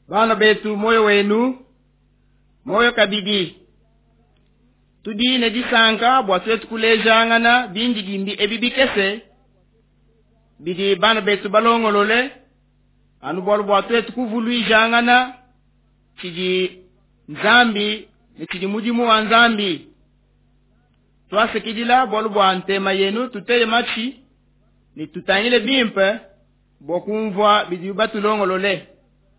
Bana betu moyo wenu, moyo kabidi. Tudi ne disanka, bwatwetu kulejangana, bindi gimbi ebibikese. Bidi bana betu balongolole, anubolu bwatwetu kuvului jangana, chiji nzambi, ne chiji mujimu wa nzambi. Tuase kidila, bolu bwantema yenu, tuteye machi, ni tutangile bimpe, bokumvwa bidi ubatu longolole.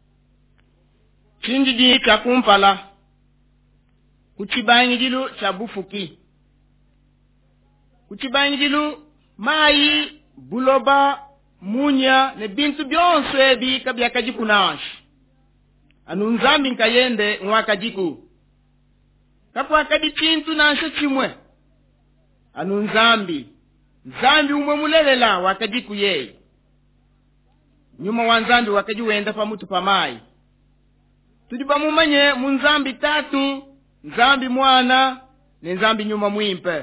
Chinjiji chakumpala. Kuchibangijilu chabufuki. Kuchibangijilu mai, buloba, munya, ne bintu byonswe bi kabya kajiku nash. Anu nzambi nkayende nwakajiku. Kapwa kadi chintu nashe chimwe. Anu nzambi umwe mulelela wakajiku ye. Nyuma wa nzambi wakajiwenda pa mutu pa mai. Tudiba mumanye munzambi tatu, nzambi mwana, ne nzambi nyuma mwimpe.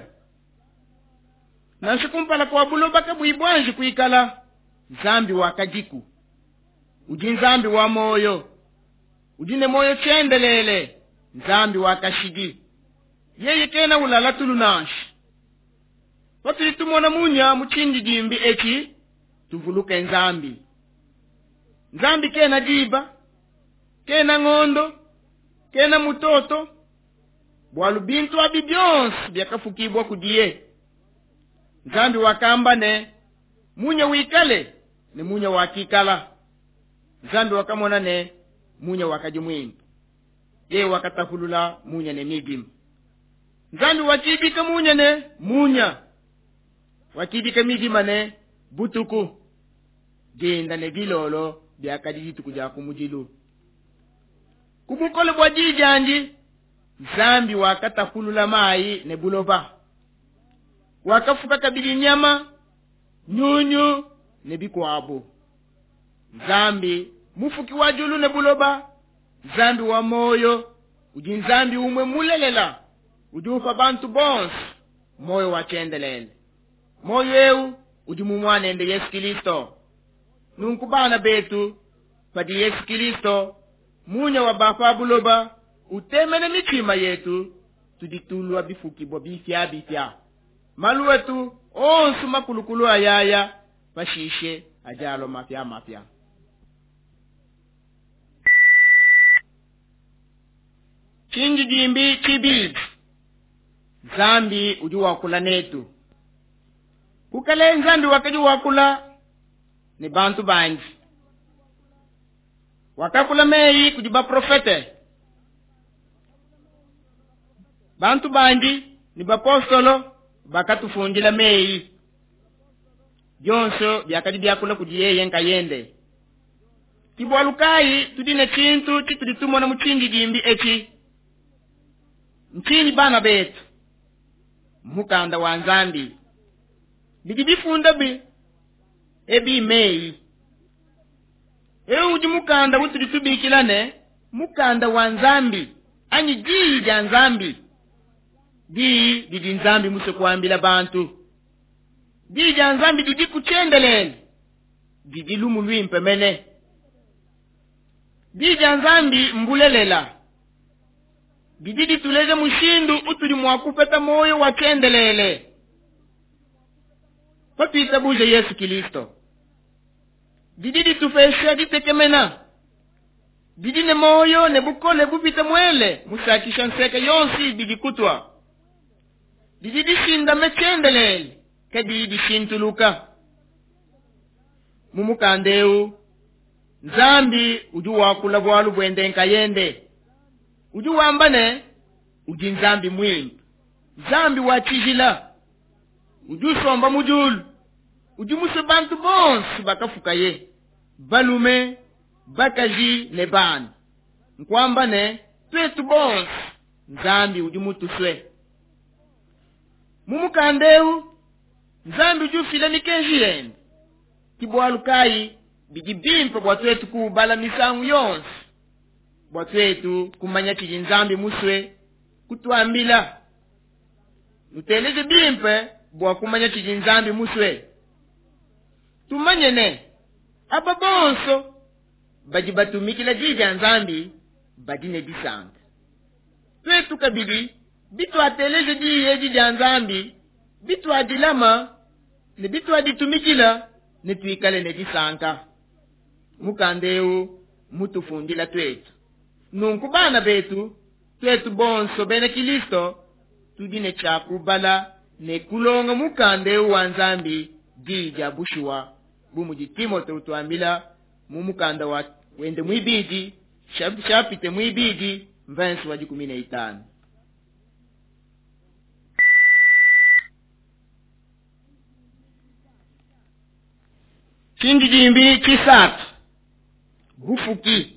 Nashikumpala kwa buloba kabuibwanji kuikala, nzambi wakajiku. Uji nzambi wa moyo. Ujine moyo chendelele, nzambi wakashigi. Yeye kena ulala tulunashi. Watu itumona munya muchindi jimbi eki, tuvuluke nzambi. Nzambi kena jiba, kena ngondo, kena mutoto, bwalu bintu abibyons, byakafukibwa kudiye. Nzambi wakamba ne, munya wikale, ne munya wakikala. Nzambi wakamona ne, munya wakajimwimpu. Ye wakatafulula munya ne midimu. Nzambi wakibika munya ne, munya. Wakibika midima ne, butuku. Genda ne vilolo, byakadijitu kuja kumujilu. Kumukole bwa jijanji, nzambi wakatafulula mai ne buloba. Wakafuka kabili nyama, nyunyu, ne bikuabu. Nzambi, mufuki wajulu ne buloba, nzambi wa moyo, uji nzambi umwe mulelela, ujufa bantu bons, moyo wachendelele. Moyo eu, uji mumwane ende Yesu Kristo. Nunkubana betu, padi Yesu Kristo, munya wa bafa buloba, utemene michima yetu, tuditulu wa bifuki bo bifya. Malu wetu, onsu makulukulu ayaya, pashishe, ajalo mafya. Chinji jimbi chibid, zambi uju wakula netu. Kukale nzambi wakaji wakula, ni bantu banji. Wakakula mei kujiba profete. Bantu banji ni bapostolo bakatufundila mei. Jonso byakadi byakula kujiye yenka yende. Kibwalukai tudine chintu chitulitumona muchinji jimbi eki. Mchini bana betu. Mukanda wa nzambi. Bidibifunda bi. Ebi mei. Uji mukanda wutulitubikilane, mukanda wa nzambi, anyi jija nzambi. Didi nzambi muse kuambila bantu. Jija nzambi didi kuchendelele. Didi lumu luimpe mene. Jija nzambi mbulelela. Didi tuleze mushindu utuli mwakupeta moyo wachendelele. Patu itabuja Yesu Kristo. Didi tufesha ditekemena. Didi ne moyo ne bukole bupita mwele. Musakisha nseka yonsi didi kutwa. Didi shinda mechendelele. Kadidi shintuluka. Mumukandeu. Nzambi uju wakula bwalu bwende nkayende. Uju wambane. Uji nzambi mwingi. Nzambi wachijila. Uju somba mujulu. Uji musebantu bonsi bakafukaye. Balume, bakaji, ne bani. Nkwamba ne, twetu bonsi. Nzambi uji mutuswe. Mumukandeu, nzambi uju fila nikenji yende. Kibualukai, bigibimpa bwatwetu kubala misangu yonsi. Bwatwetu kumanya chiji nzambi muswe, kutuambila. Nuteleze bimpe, bwa kumanya chiji nzambi muswe. Tumanye ne, aba bonso, baji batumikila jija nzambi badine disanga. Twetu kabili bitu ateleje diye jija nzambi bitu adilama ne bitu aditumikila ne tuikale ne disanga. Mukandeu mutufundila twetu. Nunku bana betu twetu bonso bene Kilisto tudine chakubala ne kulonga mukandeu wa nzambi dija bushiwa bumuji Timote utuambila mumukanda wa wende mwibidi shapite mwibidi mvensi wa 15. Chindi jimbi chisatu bufuki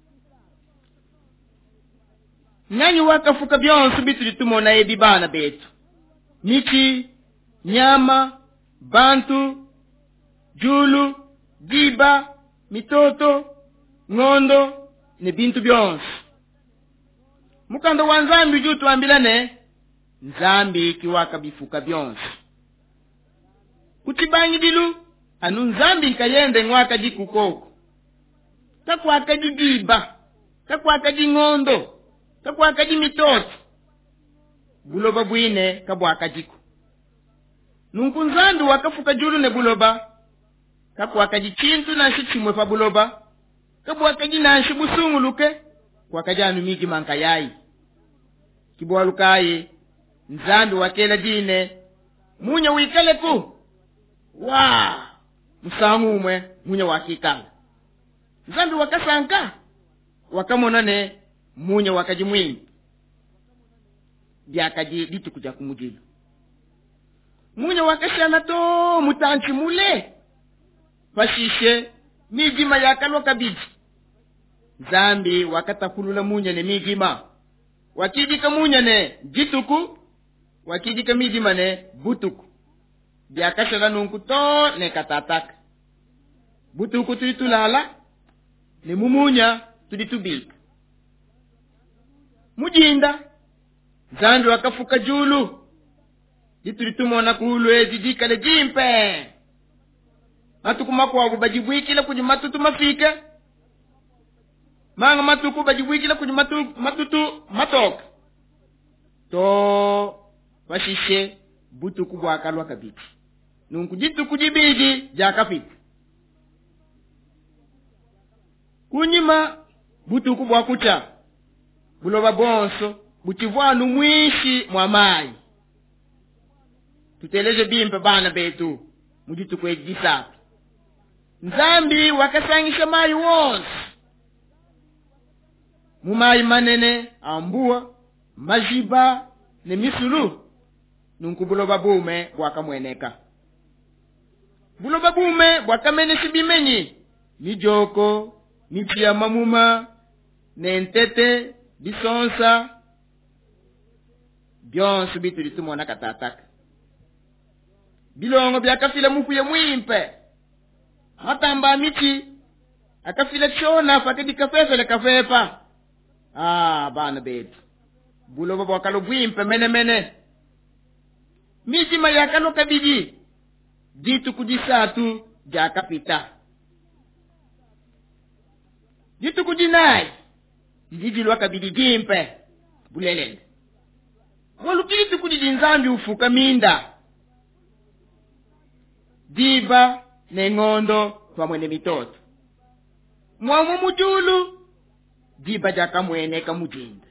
nanyi wakafuka byonso bitu tumona ebi bana betu miti nyama bantu julu diba mitoto ngondo ne bintu byonso mukando wa nzambi ju tuambilane nzambi kiwaka bifuka byonso kutibanyi dilu anu nzambi nkayende ngwaka jikukoko takwaka diba takwaka ngondo takwaka mitoto buloba bwine kabwaka jiku nunku nzambi wakafuka julu ne buloba kakwaka chintu na shichimwe pa buloba kabwaka nanshi busunguluke kwakajanu miji mankayai kibwalukaye nzambi wakela dine munya wikale ku wa musangumwe munya wakikala nzambi wakasanka wakamonane munya wakajimwini byakaji ditu kuja kumujilu munya wakashana to mutanchi mule fashishe mijima yakalo kabiji zambi wakatakulula munya ne mijima wakidika munya ne jituku wakidika mijima ne butuku byakashana nunku to ne katataka butuku tulitulala ne mumunya tulitubika mujinda zambi wakafuka julu ditulitumona kuulwe didikale jimpe matuku wagu bajibwikila kuji matutu mafika manga matuku bajibwikila kuji matutu matoka to bashishe butuku bwakalwa kabiti nunku jitu kujibiji jakafika kunyima butuku bwakucha buloba bonso buchivwanu mwishi mwamai tuteleje bimpe bana betu mujitu kwejisa nzambi wakasangisha mai wonse mumai manene ambua majiba ne misulu nunkubuloba bume bwakamweneka buloba bume bwakamene sibimenyi mijoko mipia mamuma nentete bisonsa byonso bitu litumona katataka bilongo byakafila mukuye mwimpe matamba miti akafila chona fakedi kafefele kafepa bana betu buloba bwakalo bwimpe mene mijima yakalo kabiji ditu kujisatu jakapita ditu kujinai dijilwa kabidi jimpe bulelende walukitu kujiji nzambi ufuka minda diba ne ngondo pamwene mitoto mwamu mujulu diba jakamwene kamujinda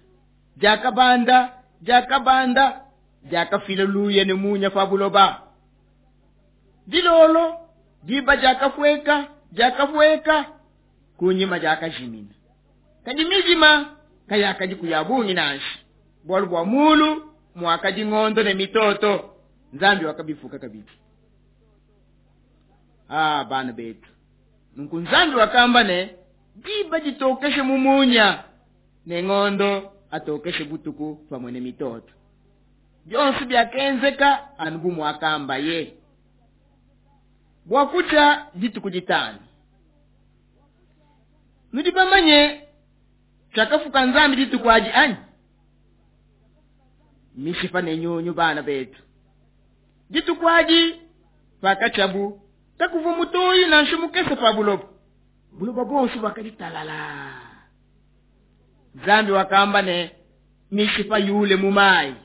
jakabanda jakafila luye ne munya fabuloba dilolo diba jakafweka kunyima jakajimina kajimijima kayakaji kuyabungi nanshi bolu bwa mulu mwakaji ngondo ne mitoto nzambi wakabifuka kabiti bana betu nunku nzambi wakambane diba jitokeshe mumunya ne ngondo atokeshe butuku pamwene mitoto byonsi byakenzeka anubu mwakamba ye bwakucha dituku jitani nudibamanye chakafuka nzambi dituku aji anyi mishifa ne nyonyo bana betu dituku aji pakachabu takuvu mutoyi na nshumukese pabulopo buloba bonsu bakalitalala. Nzambi wakamba ne mishipa yule mumai.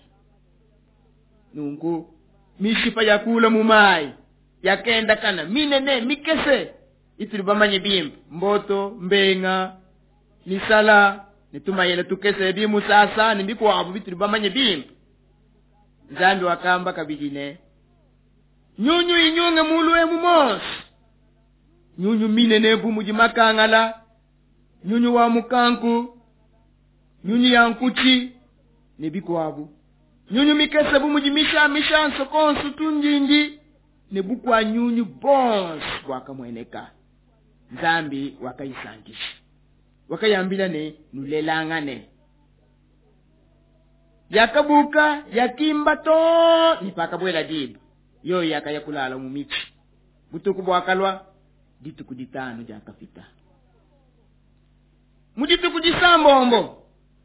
Nungu mishipa yakula mumai. Yakenda kana minene mikese. Ituli bamanye bimba. Mboto, mbenga, nisala, nitumayele tukese bimu sasa, nimbiku abu bituli bamanye bimba. Nzambi wakamba kabidine. Nyunyu inyunge muluwe mumos. Nyunyu minene bumuji makangala. Nyunyu wa mukanku. Nyunyu ya nkuchi. Nibiku abu. Nyunyu mikese bumuji misha nsokonsu tunjinji. Nebuku wa nyunyu bons wakamweneka. Nzambi wakaisangisha. Wakayambila ne nulelangane. Yakabuka yakimba to nipaka bwela dibu. Yo yakayakulala mumichi. Butuku bwakalwa dituku ditano jakapita. Mudituku disambombo.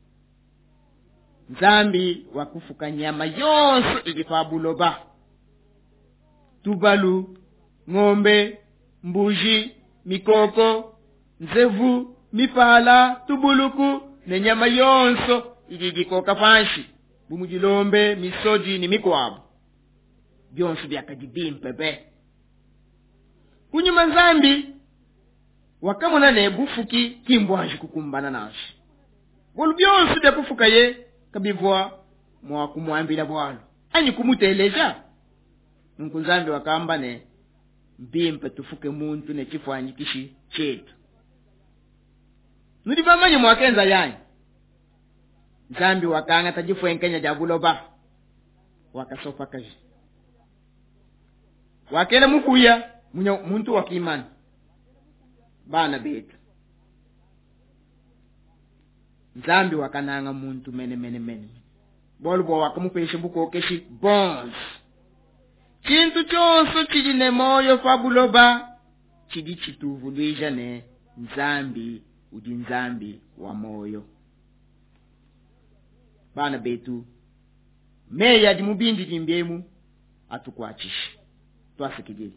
Nzambi wakufuka nyama yonso ilifa buloba. Tubalu, ngombe, mbuji, mikoko, nzevu, mipala, tubuluku, ne nyama yonso ilijikoka fanshi. Bumujilombe, misoji ni mikwabu. Byonso byakajibimpepe. Kunyuma Nzambi wakamuna ne bufuki kimbwanji kukumbana nashi. Bolu byonso byakufuka ye kabivwa mwa kumwambila bwalo. Anyi kumuteleja. Nungu Nzambi wakamba ne mbimpe tufuke muntu ne chifwanyi kishi chetu. Nudibamanye mwakenza yanyi. Nzambi wakanga tajifwenkenya jabuloba. Wakasofa kaji. Wakele mukuya muntu wakimani. Bana betu. Nzambi wakananga muntu mene. Bolubo wakamupeshe buko keshi bons. Chintu chonso chidine moyo fabuloba. Chidi chituvu luija ne Nzambi udi Nzambi wa moyo. Bana betu. Meya jimubindi jimbiemu atukuachishi. Tuasikijili.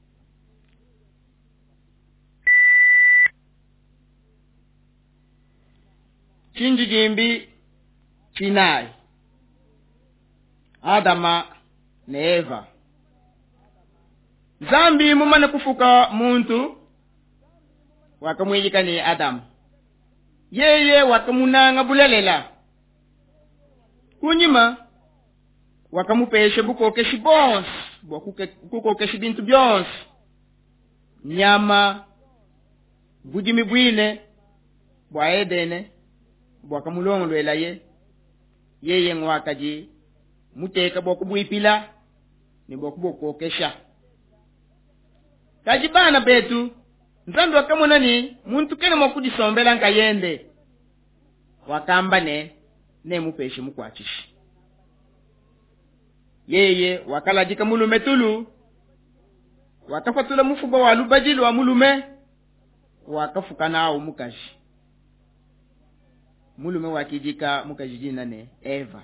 Chinji jimbi chinai. Adama na Eva. Nzambi mumane kufuka muntu wakamwijika ni Adam. Yeye wakamunanga bulelela. Kunyima wakamupeshe bukokeshi bons. Bukokeshi bintu byons. Nyama. Bujimi bwine. Bwa Edene. Bwakamulongo ela ye. Yeye ngwakaji. Muteka bwakubuipila. Ni bwakubokokesha. Kajibana betu. Nzambi wakamuna ni muntu kene mwakudisombela nkayende. Wakamba ne mupeshe mukwachishi. Yeye wakalajika mulume tulu. Wakafatula mufuba walubajili wa mulume. Wakafuka nao mukashi. Mulume wakijika mukajijina ne Eva.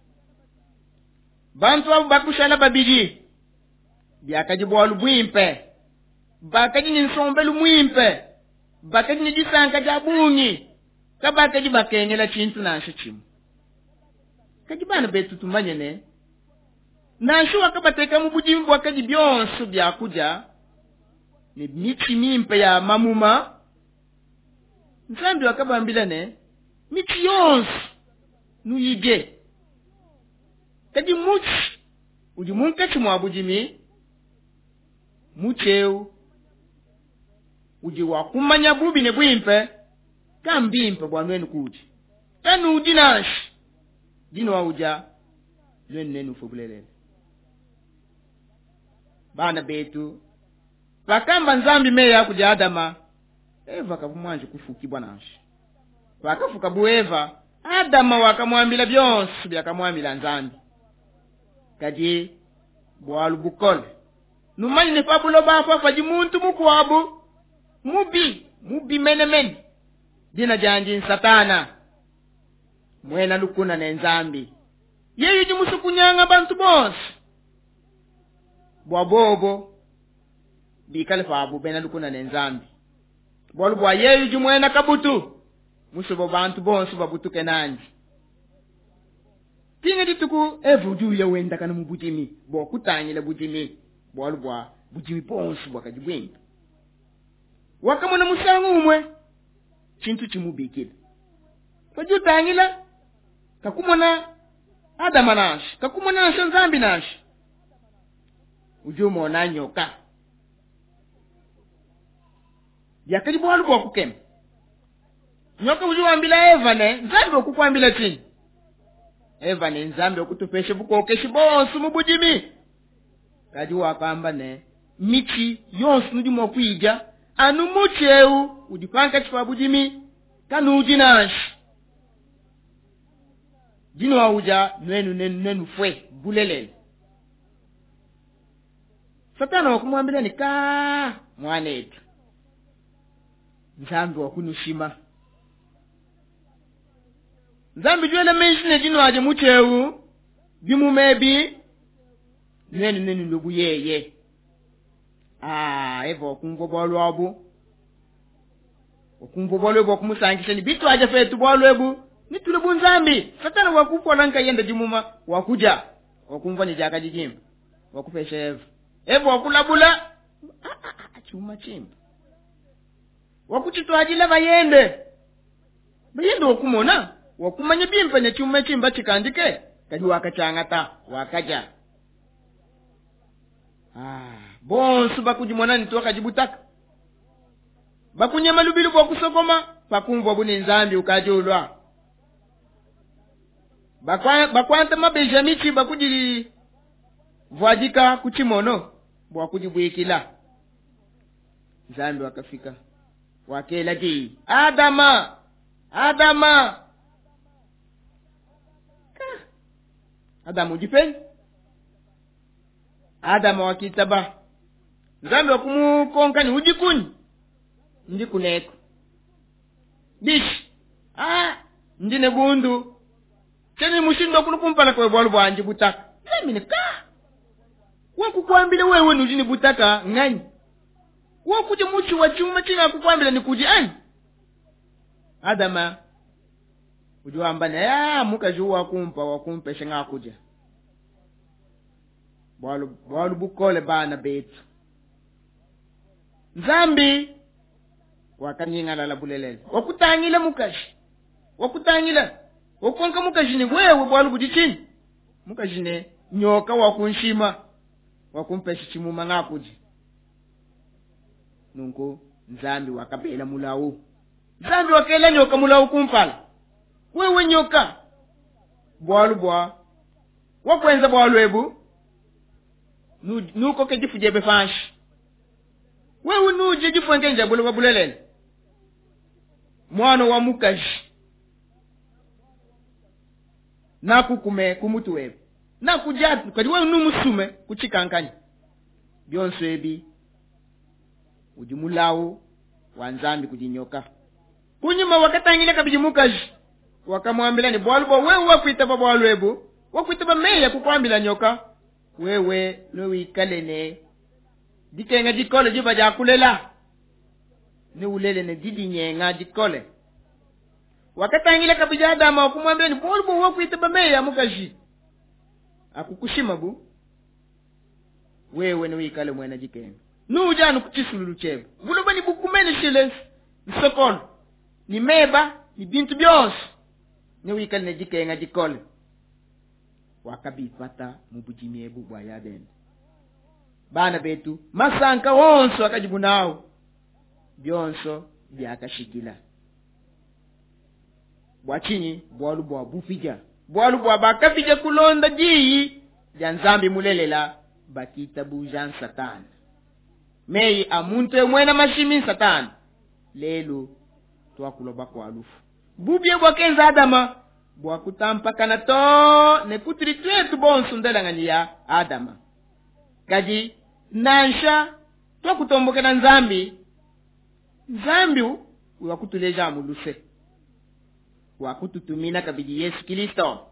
Bantu wabu bakushala babiji. Biakajibu walubwimpe. Bakaji nsombelu mwimpe. Bakaji nijisanka jabungi. Kabakaji bakengela chintu na ashichimu. Kajibana betu tumanye ne. Nashu wakabateka mubujimbu wakaji byonsu byakuja. Ni michi mimpe ya mamuma. Nzambi wakabambila ne. Michi yonsu. Nuyije. Kaji muchi. Ujimunka chumwabujimi. Mucheu. Uji wakumanya bubi ne bwimpe. Kambimpe bwanwenu kuji. Kanu ujinashi. Dino wa uja. Lwenu nenu fubulelele. Bana betu. Wakamba Nzambi meya kuja Adama. Eva kabumanji kufuki bwanashi. Wakafuka bu Eva. Adama wakamwambila byonsu byakamwambila Nzambi. Kadi bwalu bukole. Numani ne fabulo bafa faji muntu mukwabu. Mubi mene. Dina janji Satana. Mwena lukuna ne Nzambi. Yeyu jimusu kunyanga bantu bonsi. Bwabobo. Bikale fabu bena lukuna ne Nzambi. bolu bwa yeyu jumwena kabutu musubo bantu bonsu babutu kenanji tinga dituku evudu ya wenda kana mubujimi bo kutanyile bujimi bolu bwa bujimi bonsu bakajibwenda wakamona musangu umwe chintu chimubikile fajutanyila kakumona Adama nashi kakumona nzambi nashi ujumo na nyoka yakali bolu bwa kukema nyoka ujuambila Eva ne nzambi okukwambila chini Eva ne nzambi okutupeshe bukokeshi bonsu mubujimi kaji wakamba ne michi yonsu ndimo kuija anu mucheu udipanka chifa bujimi kanu ujinashi jino wauja nenu fwe bulelele Satana wakumwambila ni mwanetu nzambi wakunushima nzambi juele menshine jino waje mucheu bimu mebi nenu lubu yeye Eva wakumvo bolu wabu wakumvo bolu wabu wakumusankisha ni bitu aja fetu bolu wabu ni tulubu nzambi Satana wakufu walanka yenda jimuma wakuja wakumva ni jaka jijimba wakufesha Eva wakulabula chuma chimba wakuchitwajila bayende wakumona wakumanya bimpa ne chuma chimba chikandike kaji wakachangata wakaja bonsu bakujimona nitoka jibutaka bakunyama lubilu kwa kusokoma pakumva buni nzambi ukajulwa bakwanta mabejamichi bakujili vwajika kuchimono bwa kujibwikila nzambi wakafika wakela ji Adama Adamu jipeni Adama wakitaba nzambi wakumukonka ni ujikuni ndikuneko bishi ndine bundu cheni mushindo kunukumpana kwa bwalu bwanje butaka mimi wakukwambile wewe nujini butaka ngani wakuje muchi wa chuma china kukwambila nikuji ani Adama ujuambana muka juwa wakumpe shenga kuja bwalu bukole bana betu nzambi wakanyingala la bulelele wakutangila mukashi wakonka mukashi ni wewe bwalu budichini mukashi ne nyoka wakunshima wakumpeshi chimuma ngakuji nungu nzambi wakabela mulawu nzambi wakela nyoka mulawu kumpala wewe nyoka bwalu bwa wakwenza bwalu ebu nuko kejifu jebe fanshi wewe nuje jifu ngenja bulelele mwana wa mukashi nakukume kumutu wewe nakujatu kadi wewe numusume kuchikankanya byonso ebi ujumulawo wanzambi kujinyoka kunyuma wakatangile kabijimukaji wakamwambila ni bwalu wewe wakuitaba bwalu ebu wakuitaba meya kukwambila nyoka wewe lowikalene dikenga dikole jiba jakulela ni ulele ne didi nyenga dikole wakatangile kabija Adama wakumwambila ni bwalu wakuitaba meya mukaji akukushima bu wewe ni wikale mwena jikenga nujanu kuchisululu chebo buloba ni bukumene shiles nsokolo ni meba ni bintu byose ni wikale ne jikenga jikole wakabipata mubujimiebu bwa yadene bana betu masanka wonso akajibunao byonso byakashikila bwachinyi bwalu bwa bufija bwalu bwa bakafija kulonda jiyi janzambi mulelela bakita bujan Satana mei amuntu mwena mashimi Satana lelo twakuloba kwa alufu bubye bwakenza Adama bwakutampa kanato ne kutiri twetu bonsu ndalangani ya Adama kaji nansha twakutombokena nzambi wakutuleja muluse wakututumina kabidi Yesu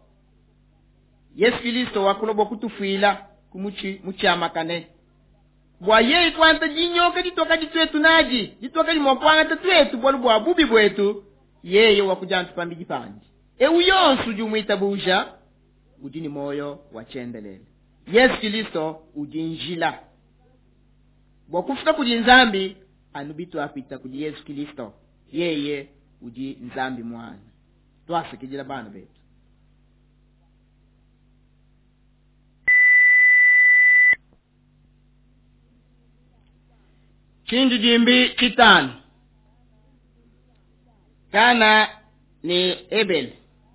Kristo wakuloba kutufuila kumuchi muchamakane bwa yei kwanta jinyoka jitoka jitwetu naji jitoka jimopwanga tatwetu bwalu bwa bubi bwetu yeye wakujantu pambiji panji ewu yonsu jumuita buja ujini moyo wachendelele Yesu Kristo ujinjila bwa kufika kuji nzambi anubitu apita kuji Yesu Kristo yeye uji nzambi mwana twasikijila bana betu chindu jimbi chitano kana ni Abel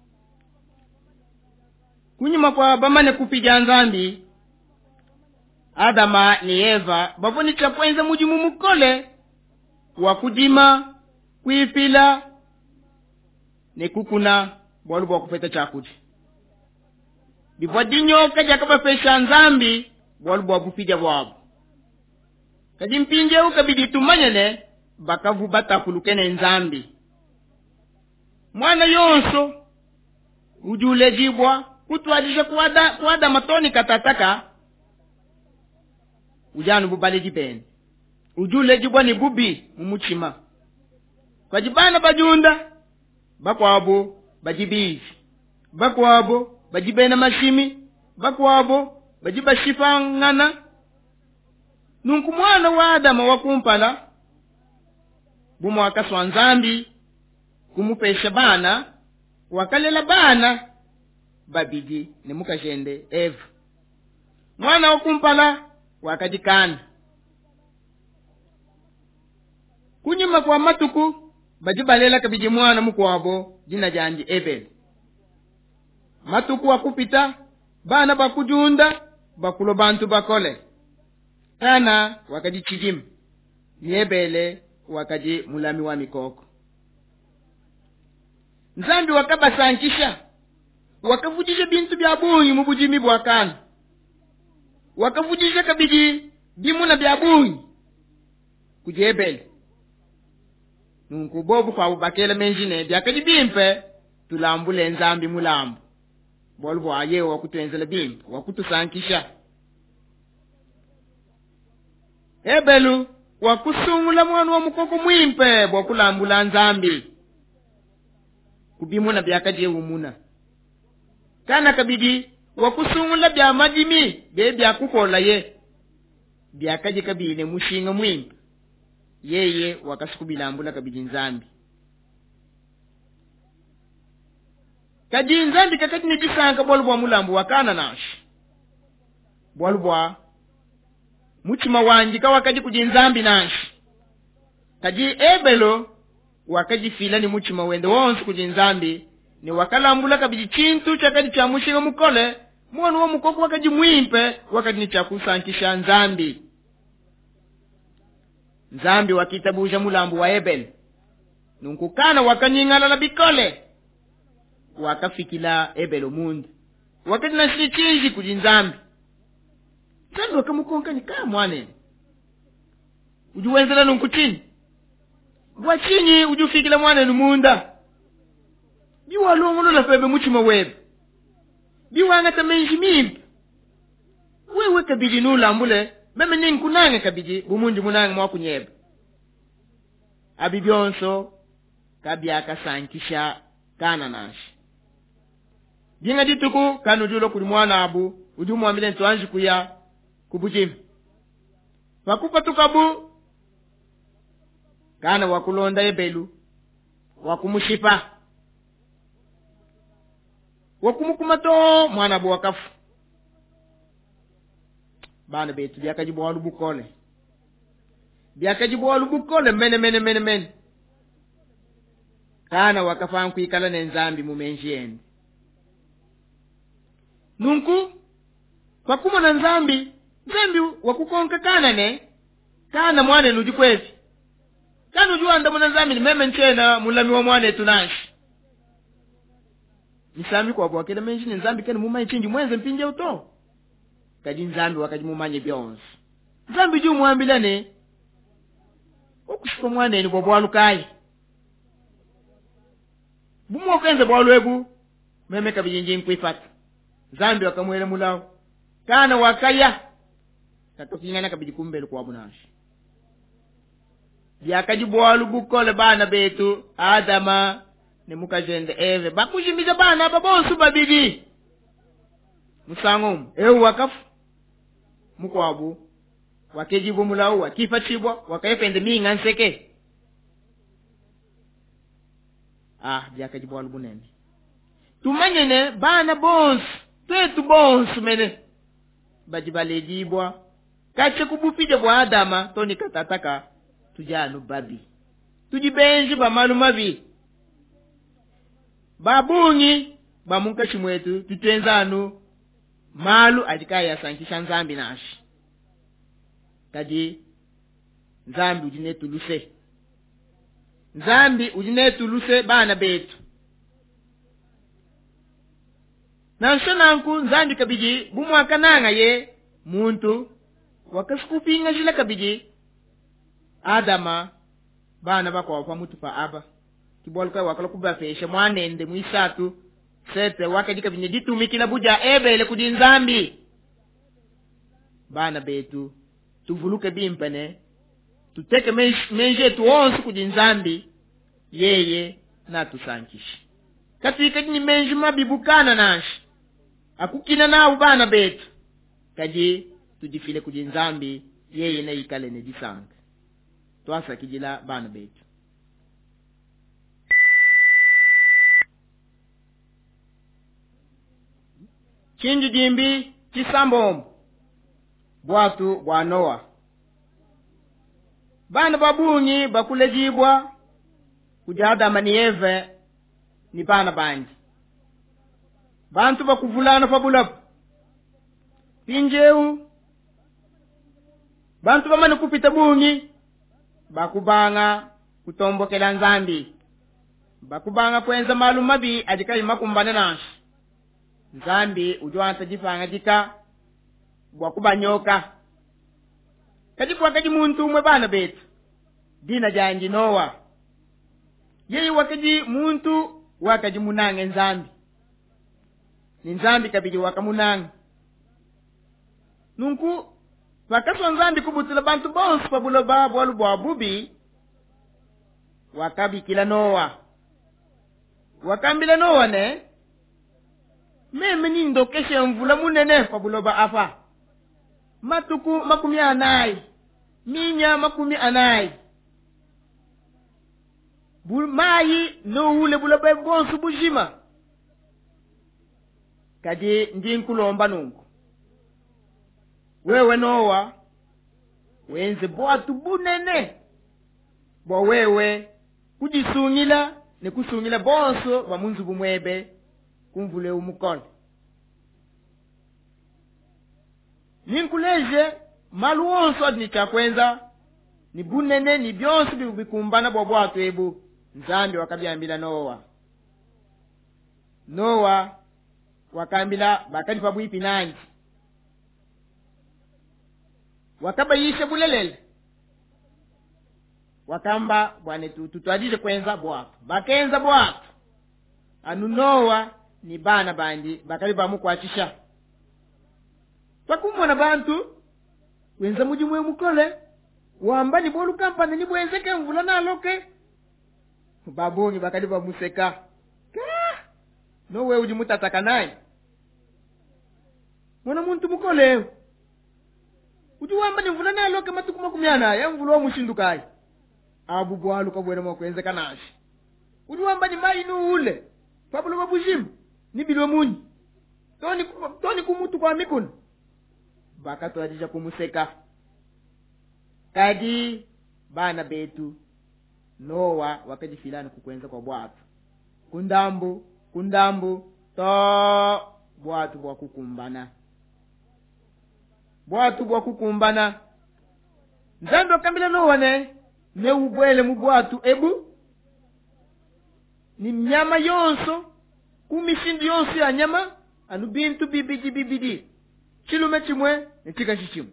kunyuma kwa bamane kupiga nzambi Adama ni Eva bavoni chapwenza mujimu mukole wakudima kuipila ne kukuna bwalu bwa kupeta chakuti bibwadinyo kaja kaba pesha nzambi bwalu bwa bupiga bwabo kadi mpinje ukabidi tumanyene bakavu batakulukene nzambi mwana yonso ujule jibwa kutwadisha kuwada matoni katataka ujanu bubale jipende ujule jibwa ni bubi mumuchima kwa jibana bajunda bakwabo bajibizi bakwabo bajibena mashimi bakwabo bajibashifangana nunku mwana wa Adama wakumpala bumo wakaswa nzambi kumupesha bana wakalela bana babidi ne mukajende Eva mwana wakumpala wakajikana kunyuma kwa matuku bajibalela kabiji mwana mukwabo jina janji Abel matuku wakupita bana bakujunda bakulo bantu bakole kana wakaji chijimu niebele wakaji mulami wa mikoko nzambi wakabasankisha wakavujisha bintu bya bunyi mubujimi bwakana wakavujisha kabiji bimuna bya bunyi kujebele nunku bobu kwa ubakele menjine byakaji bimpe tulambule nzambi mulambu bolbo aye wakutwenzele bimpe wakutusankisha Ebelu wakusungula mwana wa mukoko mwimpe bwakulambula nzambi kubimuna byakaje umuna kana kabidi wakusungula bya majimi bya kukola ye byakaje kabine mushinga mwimpe yeye wakasukubilambula kabidi nzambi kadi nzambi kakati ni bisanka bolbo mulambu wakana nashi bolbo muchima wanjika wakaji kujinzambi nashi kaji Ebelo wakaji fila ni muchima wende wonsu kujinzambi ni wakalambula kabiji chintu chakaji cha mushinga mukole mwana wa mukoko wakaji mwimpe wakaji ni chakusankisha nzambi nzambi wakitabuja mulambu wa Ebel nunkukana wakanyingala na bikole wakafikila Ebelo mundu wakaji na shichinji kujinzambi Kando wakamukonka ni kaa mwane ujuwenzela nunkuchini wachini ujufikila mwane numunda biwa longono la febe muchima webe biwa angata menji mimpi wewe kabidi nulambule meme ninkunange kabidi bumundi munange mwakunyebe abibionso kabyaka sankisha kana nashi binga dituku kanu julo kuli mwana abu ujumu wamile ntuanji kuya kubujimi wakupa tukabu kana wakulonda Ebelu wakumushipa wakumukumato mwana abu wakafu bana betu byakajibu walubukole mene kana wakafan kuikala nenzambi mumenjiende nunku pakuma na nzambi wakukonka kana mwane nujikwezi kana ujuanda mwana nzambi ni meme nchena mulami wa mwane tunashi nisambi kwa wakile menjini nzambi kene mumanye chinji mwenze mpinje uto kaji nzambi wakaji mumanye byonsi nzambi juu muambilane okushiko mwane ni bwalukai bumo kenze bwalwebu meme kabijinji nkuifata nzambi wakamwele mulao kana wakaya katokingana kabidi kumbele kwa bunashi byakajibwalu bukole bana betu Adama ne mukajende Eve bakujimiza bana babonsu babidi musangom wakafu mukwabu wakejibu mulau wakifa chibwa wakayepende minga nseke byakajibwalu bunene tumanyene bana bonsu twetu bonsu mene bajibalejibwa kache kubupije bwa Adama toni katataka tujanu babi tujibenji bamalu mabi babungi bamunka chimwetu tutenzanu malu ajikaya sankisha nzambi nashi kadi nzambi ujine tuluse bana betu nanshananku nzambi kabiji bumwaka nanga ye muntu wakasikupinga jila kabiji Adama bana bakwa kwa mutu pa aba kibolka wakala kubafesha mwanende mwisatu sete wakajika binye ditumikila buja ebele kudi nzambi bana betu tuvuluke bimpane tuteke menje tuonsu kudi nzambi yeye na tusankishi katika ni menje mabibukana nashi akukina na bana betu kaji tujifile kudi nzambi yeye na ikale ne disanga twasa kijila bana betu chinji jimbi chisambom bwatu bwa Noa bana babunyi bakulejibwa kuja Adama ni Eve ni bana banji bantu bakuvulana fabulapu pinjeu bantu bamane kupita bunyi bakubanga kutombokela nzambi bakubanga kwenza malum mabi ajikayi makumbana nashi nzambi ujwanta jifanga jika bwakubanyoka kajikwa kaji muntu umwe bana betu dina janji Noa yeyi wakaji muntu wakaji munange nzambi ni nzambi kabiji wakamunange nunku wakaswa nzambi kubutula bantu bonsu pabulo babu walu bubi wakabi kila Noa wakambila Noa ne meme nindo keshe mvula munene pabulo ba afa matuku makumi anai minya makumi anai mayi no ule buloba bonsu bujima kadi ndinkulomba nungu wewe Noa wenze bwatu bunene bo wewe kujisungila ne kusungila bonso bamunzu bumwebe kumvule umukole ninkuleje malu wonso ni chakwenza ni bunene ni byonso bikumbana bwatu ebu nzambi wakabyambila Noa wakambila bakali pabwipi nanji wakabayisha bulelele wakamba bwane tutwadije kwenza bwatu bakenza bwatu anu Noa ni bana bandi bakali bamukwachisha takumona bantu wenza mujimwe mukole wamba ni bolu kampani ni bwenzeke mvula naloke babongi bakali bamuseka no we ujimutataka naye mwana muntu mukole ujiwamba ni mvula naloke matuku makumiana ya mvula mushindukai abu bwalu kabwena mwakwenzeka nashi ujiwamba ni mai ule pabulu babujimu ni bilwa munyi toni kumutu kwa mikuna bakatu adija kumuseka kadi bana betu Noa wakajifilana kukwenza kwa bwatu kundambu to bwatu bwa kukumbana nzando kambila Noa ne ubwele mu bwatu ebu ni mnyama yonso kumishindi yonso ya nyama anu bintu bibidi chilume chimwe ne chikashi chimwe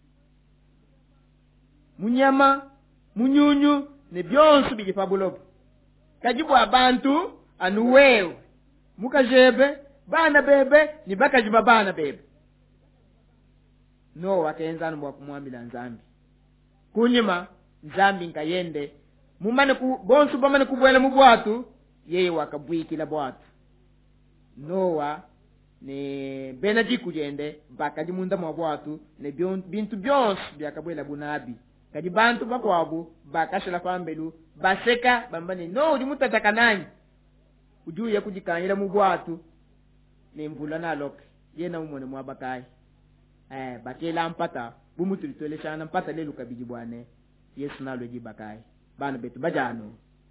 munyama munyunyu ne byonso bijipabulopo kajibu abantu anu wewe mukajebe bana bebe ni bakajiba bana bebe Nowa kenzanu mwa kumwambila nzambi. Kunyima nzambi nkayende mumane bonsu bamane kubwela mu bwatu yeye wakabwikila bwatu. Nowa ne benaji kujende bakaji munda mwa bwatu ne bintu byonsu byakabwela bunabi. Kadi bantu bakwabu bakashela pambelu baseka bambane no uli mutataka nani ujuye kujikanyira mu bwatu ne mvula naloke yena umone mwa bakai bakela mpata bumutulitole shana mpata lelu kabiji bwane Yesu nalo jibakai bana betu bajano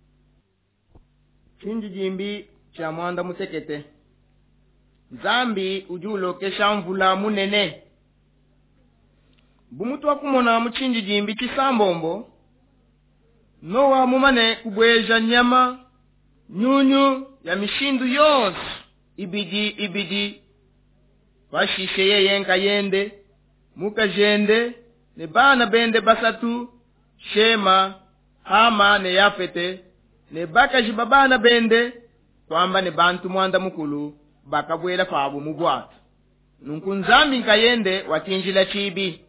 chinji jimbi cha mwanda musekete Zambi ujulo kesha mvula munene bumutu wakumona muchinji jimbi chisambombo Nowa mumane kubweja nyama nyunyu ya mishindu yose ibidi washishe yenka yende muka jende ne bana bende basatu Shema Hama ne Yafete ne bakaji babana bende kwamba ne bantu mwanda mukulu bakabwela fabo mu bwatu nunkunzambi nkayende wakinjila chibi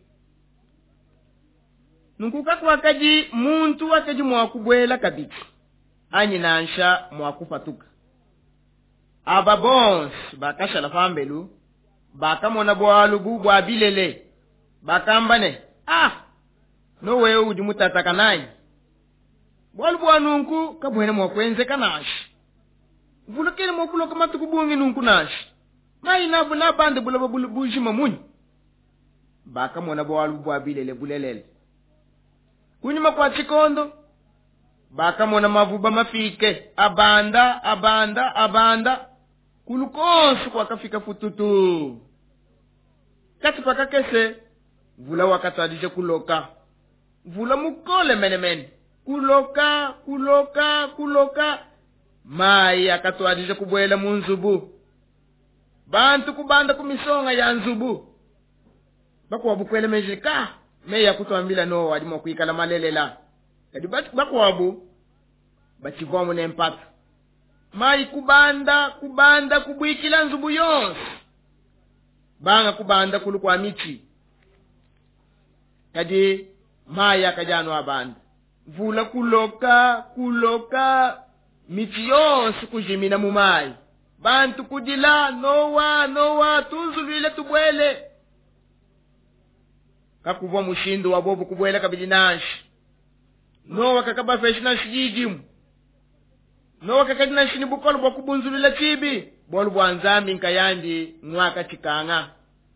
nunkukaku wakaji muntu wakaji mwakubwela kabiti anyi nansha mwakufatuka aba bons bakashala fambelu bakamona bwalu bubwa bilele bakambane nowe uji mutataka nayi bwalu bwa nunku kabwene mwakwenze kanashi vulokele mwakuloka matukubungi nunku nashi mai nabu nabande bulaba bujima muni bakamona bwalu bwa bilele bulelele kunyuma kwa chikondo bakamona mavuba mafike abanda kulukonsu kwa kafika fututu kati pakakese vula wakatadije kuloka vula mukole menemene kuloka mai akatwadije kubwela munzubu bantu kubanda kumisonga ya nzubu bakwa bukwele mejika meya kutwambila no wadimo kuikala malelela kadi bakwabu bachivomu nempata mai kubanda kubwikila nzubu yonse banga kubanda kulukwa michi kadi mai akajano abanda vula kuloka michi yonse kujimina mumai bantu kudila Nowa tunzulile tubwele kakuvwa mushindu wabobu kubwela kabidinashi Nowa kakaba feshina shijijimu Nowa kakadina shini bukolu bwa kubunzulila chibi bolu bwanzambi nkayandi mwaka chikanga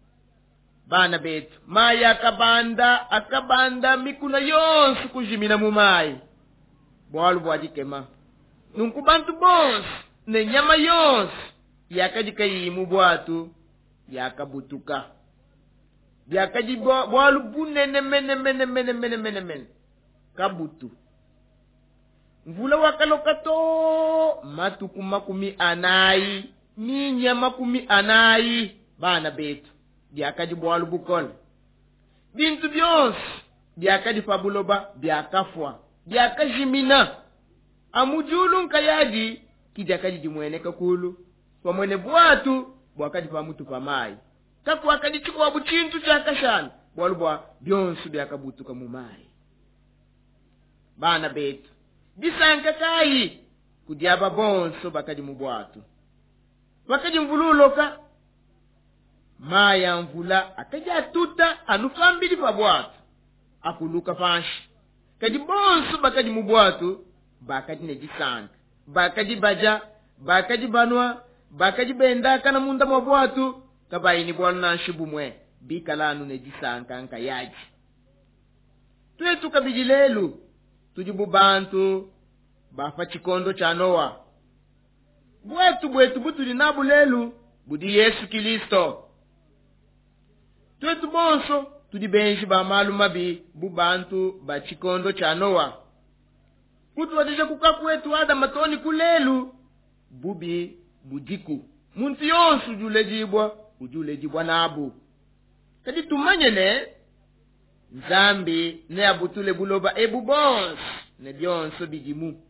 bana betu maya akabanda mikuna yonsu kujimina mumai bolu bwajikema nunkubantu bons ne nyama yonsu yakajika yimu bwatu yakabutuka byakaji bwalu bunene mene kabutu mvula wakaloka to matuku makumi anayi minya makumi anayi bana betu byakaji bwalu bukole bintu byonse byakaji fabuloba byakafwa byakajimina amujulu nkayaji kijakaji jimwene kakulu kwa mwene bwatu bwakaji pamutu pamai kaku akadichukwa buchintu chakashana bwalubwa byonsu byakabutuka mumai bana betu bisanka kai kudyaba bonso bakaji mubwatu bakaji mvululoka maya mvula akaja tuta anufambili pa bwatu akuluka fanshi kaji bonso bakaji mubwatu bakaji nejisanka bakaji baja bakaji banwa bakaji bendaka na munda mubwatu kabaini bwana shibumwe bikalanu nejisanka nka yaji twetu kabijilelu tujibu bantu bafa chikondo cha Nowa bwetu butuli nabulelu budi Yesu Kristo twetu bonso tudibenji ba maluma bi bubantu ba chikondo cha Nowa kutu wadije kukakwetu ada matoni kulelu bubi budiku muntu yonsu ujulejibwa nabu kadi tumanye ne Nzambi ne abutule buloba ebu bons ne byonso bijimu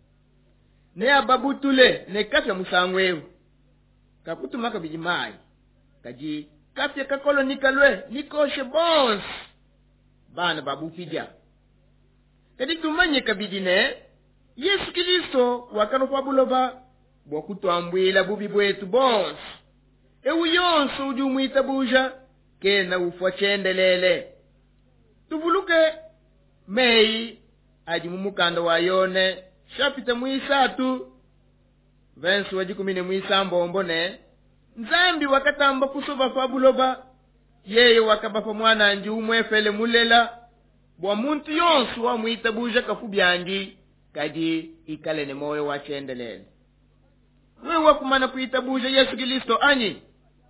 ne ababutule ne kasha musangwewu kakutumaka bijimai kaji kapya kakolo nikalwe nikoshe bons bana babufija kadi tumanye kabidine Yesu Kristo wakano kwa buloba bwakutwambwila bubi bwetu bons ewu yonso ujumwita buja kena ufwa chendelele tuvuluke mei aji mumukanda wa yone shapita mwisatu vensu wajikumine mwisambo mbone nzambi wakatamba kusoba fabuloba yeye wakabapa mwana nji umwefele mulela bwa muntu yonsu wa mwita buja kafubyanji kadi ikale ne moyo wa chendelele wewe kumana kuita buja Yesu Kristo anyi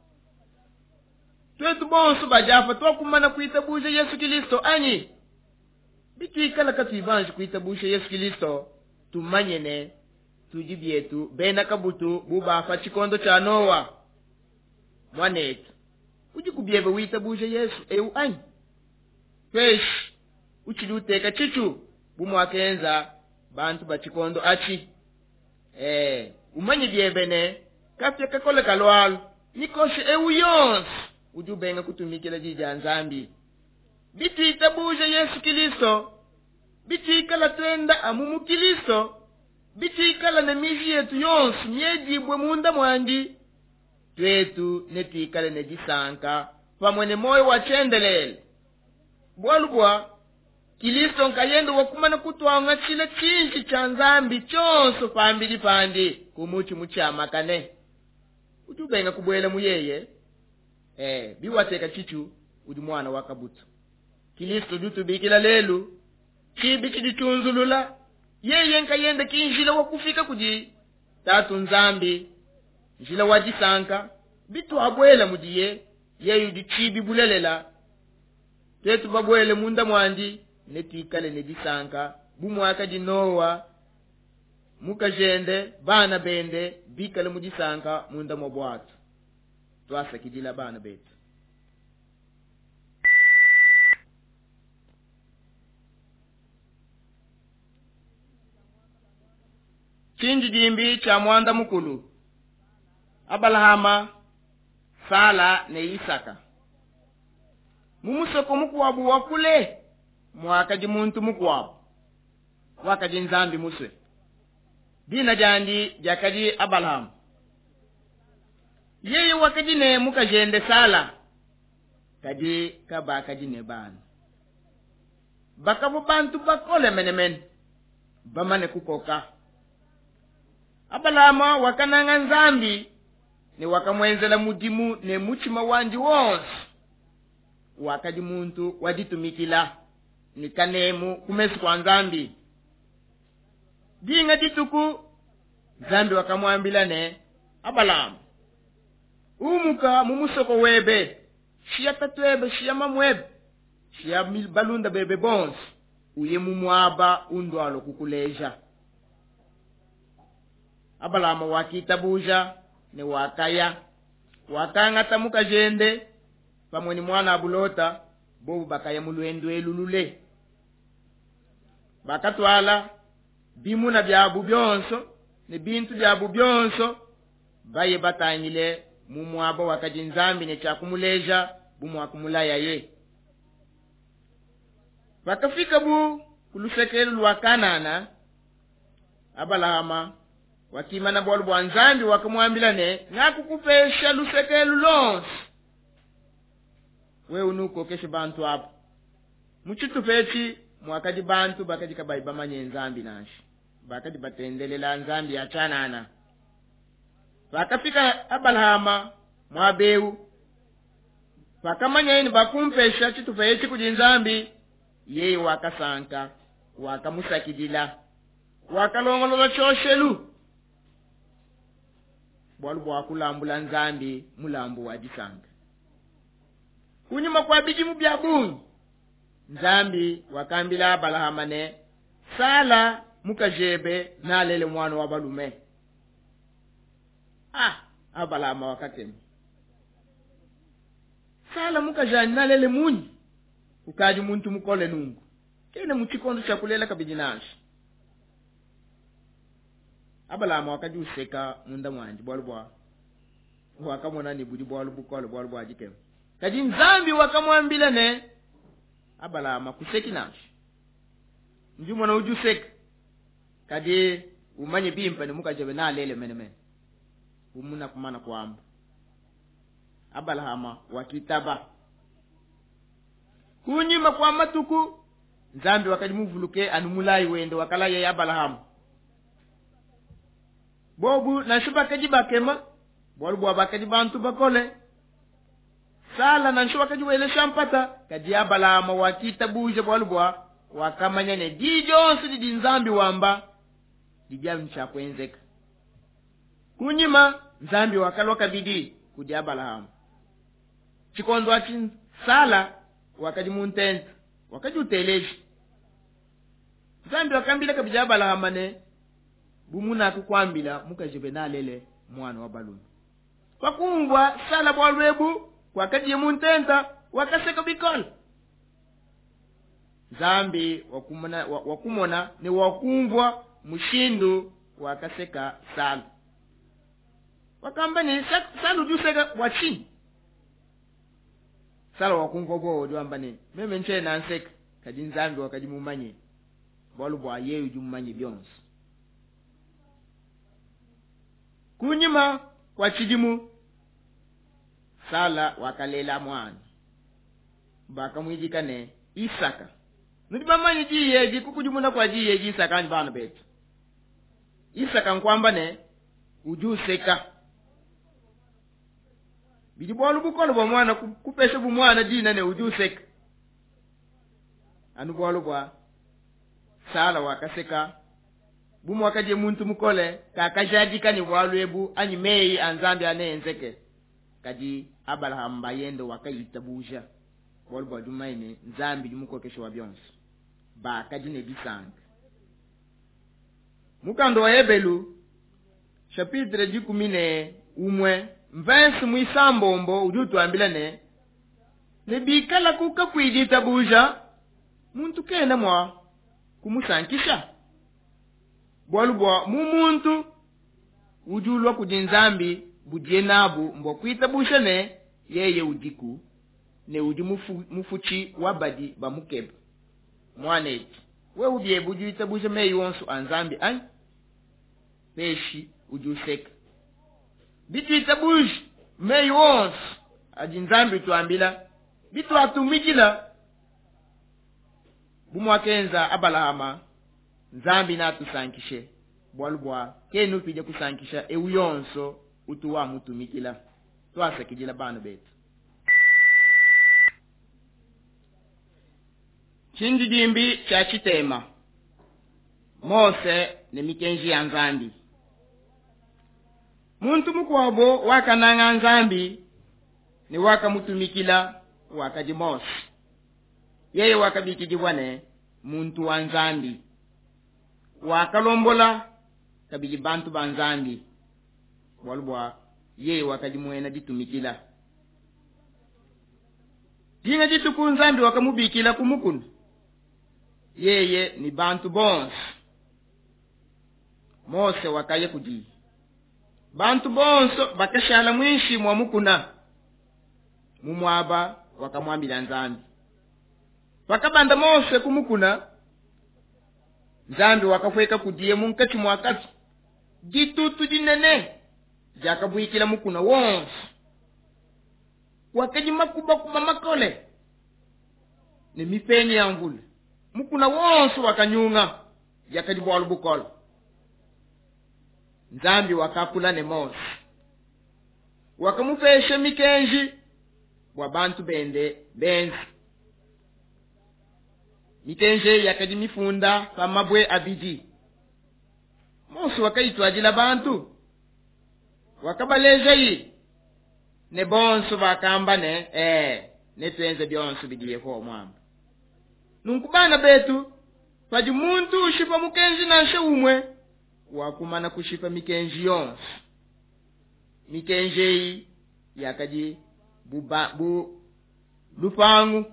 twetu bonso bajafa to kumana kuita buja Yesu Kristo anyi biti kala katuibanji kuita buja Yesu Kristo tumanyene tujibietu bena kabutu buba fa chikondo cha Noa mwanetu ujikubiebe wita buja Yesu eu anyi pesh uchiluteka chichu bumwakenza bantu bachikondo achi umanye biebene kapya kakole kalwalo nikoshe ewu yonsi ujubenga kutumikila jija nzambi biti itabuja Yesu Kristo biti ikala twenda amumu Kristo biti ikala na miji yetu yonsi myejibwe munda mwanji twetu netikale nejisanka pamwene moyo wa chendelele bwalubwa Kristo nkayendo wakumana kutwanga chile chinchi cha nzambi chonso pambili pandi kumuchi muchamakane utubenga kubwela muyeye biwateka chichu udi mwana wakabutu Kristo dutubikila lelu chibi chiditunzulula yeye nkayenda kinjila wakufika kuji tatu nzambi njila wajisanka bitu abwela mudiye yeye udi chibi bulelela tetu babwele munda mwandi netikale nejisanka bumwaka jinowa mukajende bana bende bikale mujisanka munda mobwatu twasa kidila bana betu chinji jimbi cha mwanda mukulu Abalahama Sala ne Isaka mumusoko mukwabu wakule mwakaji muntu mukwabu wakaji nzambi muswe dina jandi jakaji Abalahama yeye wakaji ne mukajende Sala kaji kabakaji ne bana bakabu bantu bakole menemen bamane kukoka Abalahama wakananga nzambi ni wakamwenzela mudimu ne muchima wanji wonsi wakaji muntu waditumikila ni kanemu kumesu kwa nzambi dinga dituku nzambi wakamwambila ne Abalahama umuka mumusoko webe shia tatwebe shia mamwebe shia balunda bebe bonsi uye mumwaba undwalo kukuleja Abalahama wakita buja ne wakaya wakangata mukajende pamweni mwana abulota bobu bakaya mulwendo elulule bakatwala bimuna byabu byonso ne bintu byabu byonso baye batanyile mumwabo wakaji nzambi ne chakumuleja bumwakumulaya ye bakafika bu kulusekelu lwa Kanana Abalahama wakimana bolu bwa nzambi wakamwambila ne nakukupesha lusekelu lonsi we unuko keshe bantu hapo muchitu fechi mwakaji bantu bakaji kabai bamanye nzambi nashi bakaji batendelela nzambi ya Kanana bakafika Abalahama mwabeu bakamanya ini bakumpesha chitu fechi kujinzambi yeye wakasanka wakamusakidila wakalongolola choshelu bwalu bwakulambula nzambi mulambu wajisanga kunyuma kwa bijimu byabungi nzambi wakambila Abalahama ne Sala mukajebe nalele mwana wa balume Abalahama wakatemu Sala mukajani nalele munyi ukaji muntu mukole nungu kene muchikondo chakulela kabijinashi Abalahama wakaji useka munda mwanji bwalu bwa wakamona ni budi bwalu bukole bwalu bwa jikemu kadi nzambi wakamwambila ne Abalahama kuseki nashi njumo na ujusek kadi umanye bimpa ni muka jabe na lele mene umuna kumana kwamba Abalahama wakitaba kunyima kwa matuku nzambi wakadi muvuluke anumulai wende wakala ya Abalahama bobu na shuba kaji bakema bolbu abakaji bantu bakole sala na shuba kaji wele shampata kadi Abalahama wakitabuja bolbu wakamanya ne dijonsi di nzambi wamba dijamu chakwenzeka kunyima nzambi wakaloka bidi kudi Abalahama chikondo ati sala wakadi muntenta wakadi uteleji nzambi wakambila kabidi Abalahama ne bumuna kukwambila mukajebe na lele mwana wa baluni kwa kumbwa sala bolwebu wakadi muntenta wakaseka bikola nzambi wakumona ni wakumvwa mushindu wakaseka sala wakamba ni sala ujuseka wachini sala wakumvwa bo wamba ni meme nche na nseka kadi nzambi wakadi mumanye bolu bwa yeyu jumanye byonsi kunyima kwa chidimu sala wakalela mwana baka mwijika ne Isaka nudibamanye jiyeji kukujumuna kwa jiyeji Isaka njibana betu Isaka nkwamba ne ujuseka bijibolu bukolo bwa mwana kupesha bu mwana dina ne ujuseka anu bolu bwa sala wakaseka bumu wakaje muntu mukole kakajadika ni bwalwebu anyi mei anzambi anenzeke kadi Abalahama bayendo wakayitabuja bolu bwa jumaine nzambi jumukokesha wabyonsi ba kadi ne bisanga mukando wa Hebelu chapitre 11 verse mwisambombo ujutu ambila ne bikala kuka kwidita buja muntu kena mwa kumusankisha bolu bwa mumuntu ujulwa kudinzambi budienabu mbo kwitabusha ne yeye udiku ne uji mufuchi wabadi bamukeba mwaneti we ubye buju itabusha meyi wonsu anzambi an peshi ujuseka bitu itabush meyi wonsu ajinzambi tuambila bitu atumikila bumwakenza Abalahama nzambi na tusankishe bwalubwa kenu pije kusankisha euyonso utuwa mutumikila twasakijila banu betu chindidimbi cha chitema Mose ne mikenji ya nzambi muntu mukwabo wakananga nzambi ni wakamutumikila wakaji Mose yeye wakabikijibwane muntu wa nzambi wakalombola kabiji bantu ba nzambi walubwa yeye wakajimwena ditumikila dinga dituku nzambi wakamubikila kumukunu yeye ni bantu bonse Mose wakaye kudi bantu bonso bakashala mwishi mwa mukuna mumwaba wakamwambila nzambi wakabanda Mose kumukuna nzambi wakafweka kudiye munkati mwakati ditutu dinene jakabuikila mukuna wonse wakajimakuba kuba makole ni mipeni ya mvula mukuna wonse wakanyunga yakadibwalu bukolo nzambi wakakula ne Mose wakamufesha mikenji bwa bantu benzi mikenje yakadimifunda pamabwe abidi Mose wakaitwajila bantu wakabaleza yi ne bonso bakamba ne twenze byonso bidiye ko mwamba nunkubana betu paji muntu ushipa mukenji na sheumwe wakumana kushipa mikenji yonse mikenje yakaji lupangu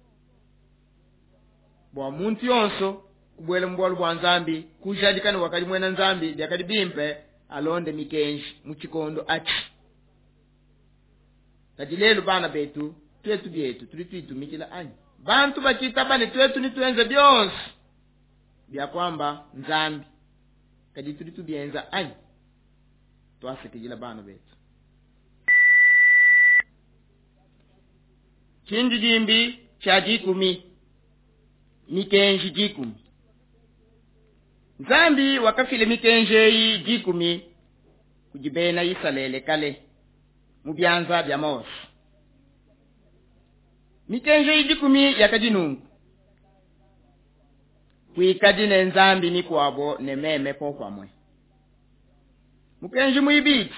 bwa muntu yonso kubwele mbwalu bwa nzambi kujadikani wakali mwena nzambi yakali bimpe alonde mikenji muchikondo achi kadi lelu bana betu twetu byetu tuli tuitumikila anyi bantu bakita bane twetu ni tuenze byonse bya kwamba nzambi kadi tuli tubyenza anyi twasikijila bana betu. Chindi jimbi cha jikumi mikenji jikumi. Nzambi wakafile mikenje yi jikumi kujibena yisalele kale mubyanza bya mose. Mikenje yi jikumi yakajinungu kuikadine nzambi ni kwabo ne meme pokwa mwe. Mukenji muibiti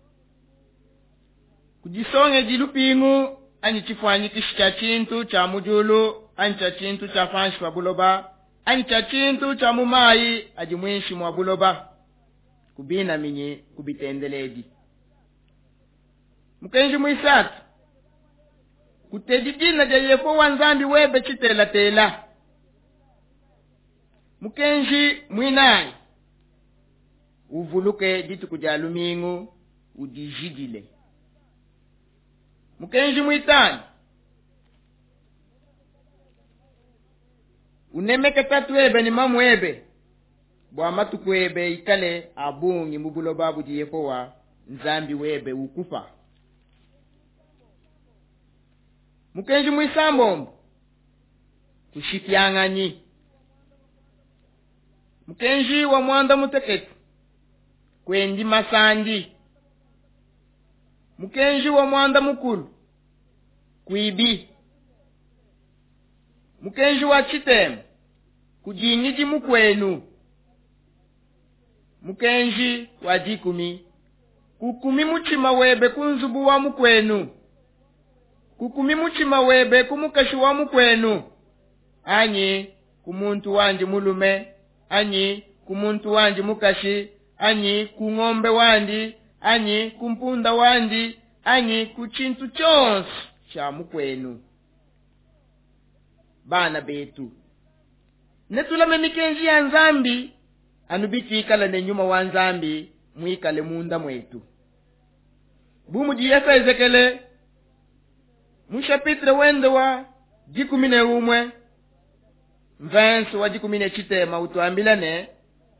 kujisonge jilupingu ani chifwanyi kishicha chintu cha mujulu ani cha chintu cha fanshi wa buloba ani cha chintu cha mumayi ajimwenshi mwa buloba kubina minye kubitendeleji. Mukenji muisatu kutejidina jayefo wanzambi webe chitela tela. Mukenji mwinayi uvuluke ditu kujalumingu udijidile. Mukenji mwitani unemeke tatu ebe ni mamu ebe bwa matuku ebe ikale abungi mbubulo babu jiyefo wa nzambi webe ukufa. Mukenji mwisambombo kushifyanganyi. Mukenji wa mwanda muteketi kwendi masandi. Mukenji wa mwanda mukulu kuibi. Mukenji wa chitemu kujiniji mukwenu. Mukenji wa jikumi kukumi muchima webe kunzubu wa mukwenu. Kukumi muchima webe kumukashi wa mukwenu. Anyi kumuntu wanji mulume, anyi kumuntu wanji mukashi, anyi kungombe wandi, anyi kumpunda wandi, anyi kuchintu chonsi cha mukwenu. Bana betu netulame mikenji ya nzambi anubiti ikala ne nyuma wa nzambi muikale munda mwetu. Bumu jiyesa Ezekele mushapitre wende wa jikumine umwe mvensi wa jikumine chitema utuambilane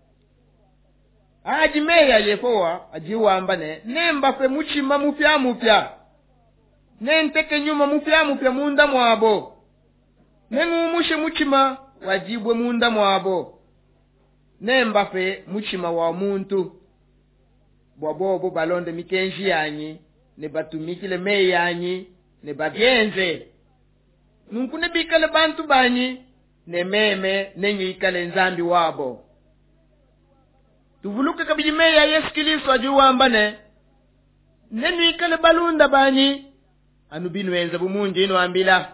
ajimeya yefowa ajiwambane nembafe muchima mupya mupya nenteke nyuma mupya mupya munda mwabo nengumushe muchima wajibwe munda mwabo nembafe muchima wa muntu bwabobo balonde mikenji yanyi ne batumikile me yanyi ne babyenze nunkune bikale bantu banyi ne meme nenye ikale nzambi wabo. Tuvuluke kabijime ya Yesu Kristo ajuwambane nenu ikale balunda banyi anubinu enza bumunji ino ambila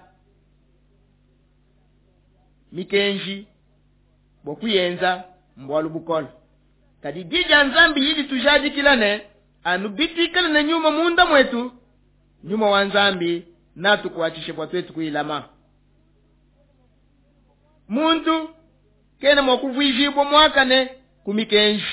mikenji bokuyenza mbwalu bukolo kadi jija nzambi yidi tujaji kilane anubiti ikale na nyuma munda mwetu nyuma wa nzambi natu kuachishe kwa twetu kuilama. Muntu kena mwakuvuijibwa mwakane kumikenji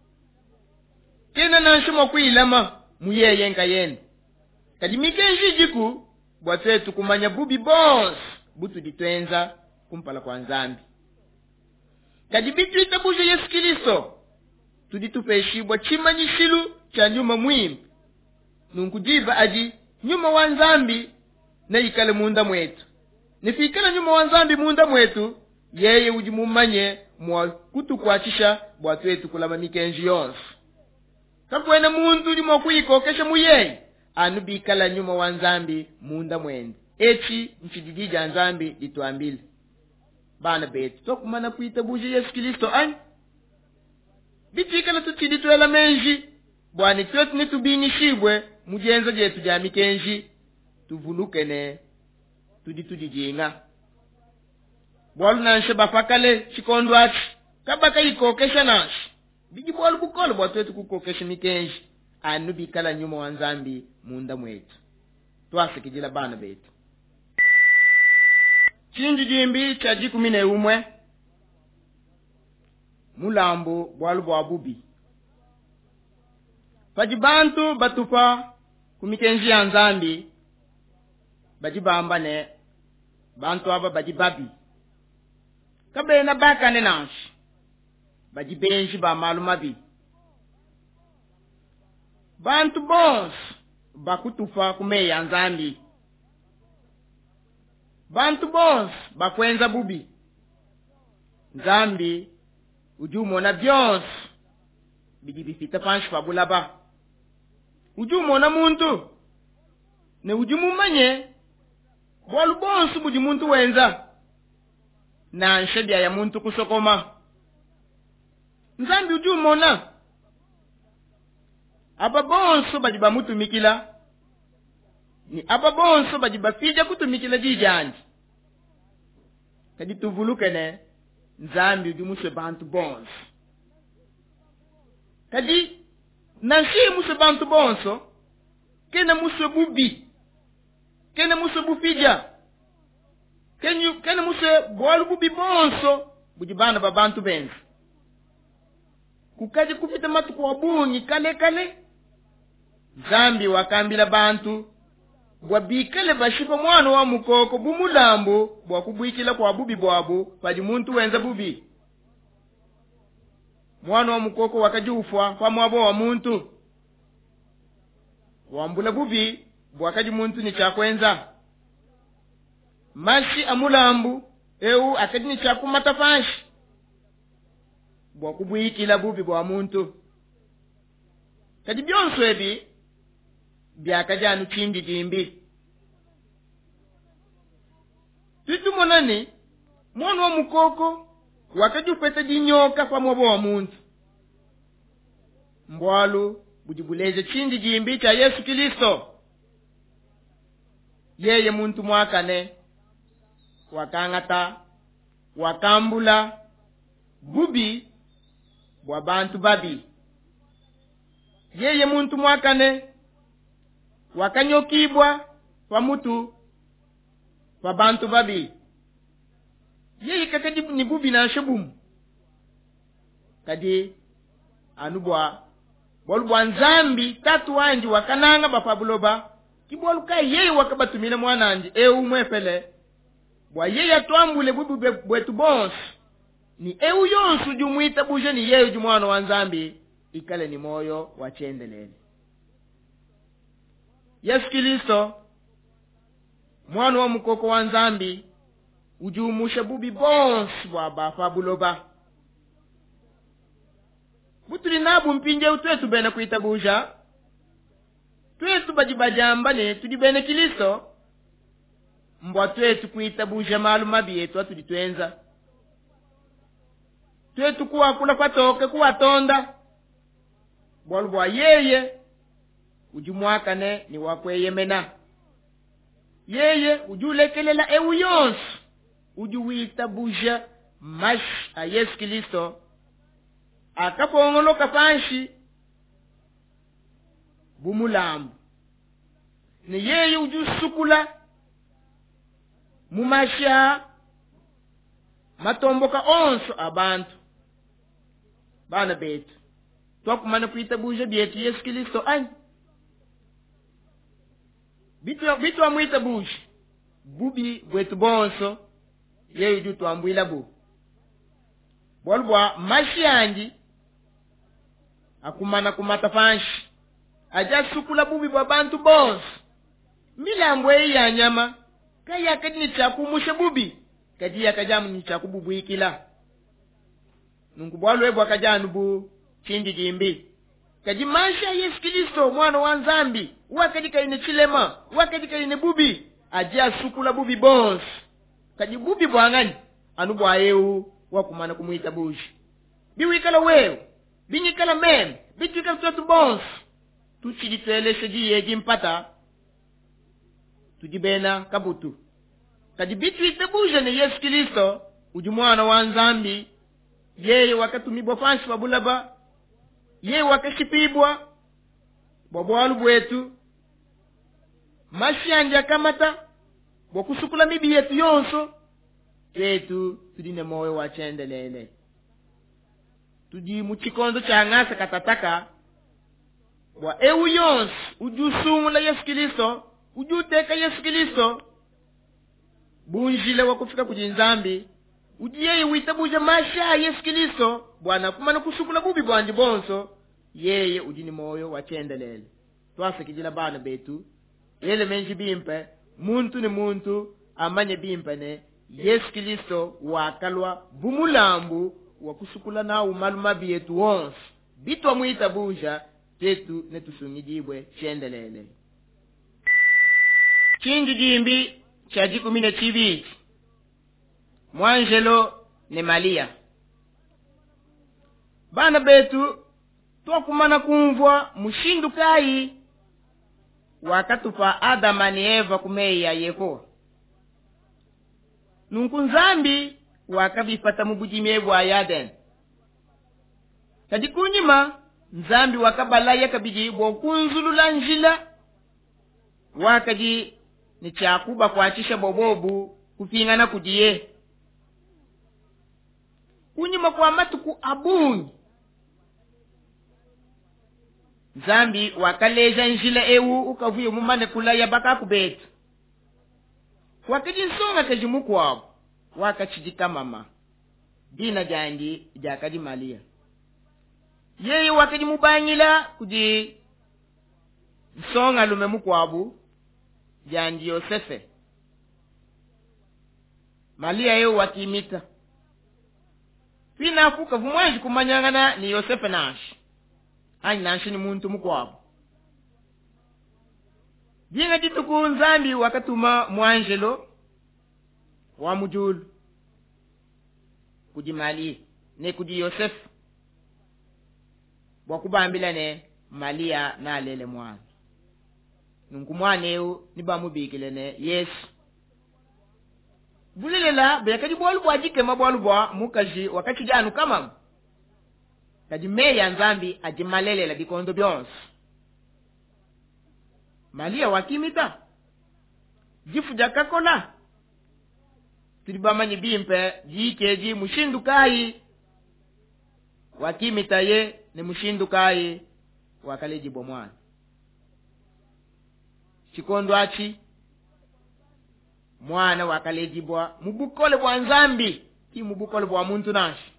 kena nanshimo kuilama muyeye nka yende kadi mikenji jiku bwa twetu kumanya bubi boss butu ditwenza kumpala kwa nzambi kadi bitu itabuje Yesu Kristo tuditupeshibwa chimanyishilu cha nyuma muhimu nunkujiva aji nyuma wa nzambi na ikale munda mwetu nifikala nyuma wa nzambi munda mwetu yeye ujimumanye mwa kutukwachisha bwa twetu kulama mikenji yonse kakwene muntu limo kuyikokesha muyeye anubikala nyuma wa nzambi munda mwende echi mchididija nzambi lituambile. Bana betu tokumana kuitabuje Yesu Kristo anyi bitikala tutidituela menji bwani twetu nitubinyishibwe mujenza jetu ja mikenji tuvuluke ne tudijinga bwalu nanshe bafakale chikondo ati kabaka ikokesha nashi biji bwalu bukolo bwa twetu kukokesha mikenji anubikala nyuma wa nzambi munda mwetu twasikijila bana betu. Chinji jimbi cha jikumine umwe mulambo bwalu bwa bubi pajibantu batufa kumikenji ya nzambi bajibamba ne bantu aba bajibabi kabena baka ne nashi bajibenji ba malumabi bantu bons bakutufa kumeya nzambi bantu bons bakwenza bubi nzambi ujumona byons bidibifita panshi pabulaba ujumona muntu ne ujumumanye bolu bonsu budi muntu wenza na nshedia ya muntu kusokoma nzambi ujumona aba bonsu bajiba mutumikila ni aba bonsu bajiba fija kutumikila jijanji kadi tuvulukene nzambi ujumuse bantu bonsu kadi nanshi muse bantu bonso kena muse bubi kena muse bufija kena muse bolu bubi bonso bujibana babantu benzi kukaji kupita matu kwa bunyi kale zambi wakambila bantu bwabikale bashipa mwana wa mukoko bumulambo bwakubwikila kwa bubi bwabu padi muntu wenza bubi mwana wa mukoko wakajufwa kwa mwabo wa muntu wambula bubi bwakaji muntu ni chakwenza mashi amulambu eu akaji ni chakumatafashi bwakubwikila bubi bwa muntu kadi byonso ebi byakajanu chindi jimbi tutumonani mwana wa mukoko wakajupeta jinyoka kwa mwabo wa muntu mbwalu bujibuleze chindi jimbi cha Yesu Kristo yeye muntu mwakane wakangata wakambula bubi bwa bantu babi yeye muntu mwakane wakanyokibwa kwa mutu kwa bantu babi yeye kakadi ni bubi na shebumu kadi anubwa bolubwa nzambi tatu wanji wakananga bapabuloba kiboluka yeye wakabatumina mwananji eu mwefele bwa yeye atwambule bubi bwetu bons ni eu yonsu jumuita buje ni yeye jumwana wa nzambi ikale ni moyo wachendelele Yesu Kristo mwana wa mukoko wa nzambi ujumusha bubi bons bwa bapabuloba butuli nabu mpinje utwetu bene kuitabuja twetu bajibajamba ne tudibene Kristo mbwa twetu kuitabuja malumabi yetu atuditwenza twetu kuwa kula kwatoke kuwa tonda bwa yeye ujumwakane ni wakweyemena yeye ujulekelela ewu yonsu ujuwitabuja mash a Yesu Kristo akapongoloka panshi bumulambu ni yeye ujusukula mumasha matomboka onso abantu bana betu twakumana kuitabuja byetu Yesu Kristo ai bitu amwitabuja bubi bwetu bonso yeye ujutwambwila bu bolbwa mashianji akumana kumatafanshi aja sukula bubi bwa bantu bons milambo ya nyama kaya kadini chakumusha bubi kadi yakajamu ni chakububuikila nungubwalwe bwa kajanu bu chindi jimbi kadi masha Yesu Kristo mwana wa nzambi wakadika ine chilema wakadika ine bubi aja sukula bubi bons kadi bubi bwangani anubwa yeu wakumana kumuita bushi biwikala wewe binyikala mem bitwikala tuatu bons tuchiditweleshe jiye jimpata tujibena kabutu kadi bitwite buja ni Yesu Kristo ujumwana wa nzambi yeye wakatumibwa fanshi wabulaba yeye wakashipibwa bwabwalu bwetu mashianja kamata bwakusukula mibi yetu yonso twetu tudine moyo wachendelele tuji muchikondo cha ngasa katataka bwa ewu yonsi ujusumula Yesu Kristo ujuteka Yesu Kristo bunjile wakufika kujinzambi ujiyeye witabuja masha Yesu Kristo bwana kumana kusukula bubi bwandi bonso yeye ujini moyo wachendelele twase kijila bana betu yele menji bimpe muntu ni muntu amanye bimpe ne Yesu Kristo wakalwa bumulambu wakusukula na umaluma bietu wonse bitwa muita buja tetu netusungijibwe chendelele. Chinji jimbi cha 12 Mwanjelo ne Malia. Bana betu twakumana kumvwa mushindu kai wakatupa Adama ni Eva kumeya yeko nunkunzambi wakabifata mubujime bwa Yaden kadikunyima nzambi wakabala yakabiji bwa kunzulula njila wakaji ni chakuba kuachisha bobobu kupingana kudiye kunyima kwa matuku abunyi nzambi wakaleja njila ewu ukavuye mumane kulaya baka kubetu wakajisonga kajimuku wabo wakachijika mama dina jandi jakadi Malia yeye wakajimubanyila kuji songa lume mukwabu jandi Yosefe Malia yeye wakimita fina fuka vumwanji kumanyangana ni Yosefe nashi ani nashi ni muntu mukwabu jinga jituku nzambi wakatuma Mwanjelo wa mujulu kuji Malia ne kuji Yosefe wakubambila ne Malia na lele mwana nunkumwaneu nibamubikile ne Yesu bulilela bekaji bolu bwajike mabwalu bwa mukaji wakati janu kama kajimeya nzambi ajimalelela bikondo byonse Malia wakimita jifu jakakola tilibamanyi bimpe jikeji mushindu kai wakimita ye ne mushindu kai wakaleji bomwana chikondo achi mwana wakaleji bwa mubukole bwa nzambi ki mubukole bwa muntu nashi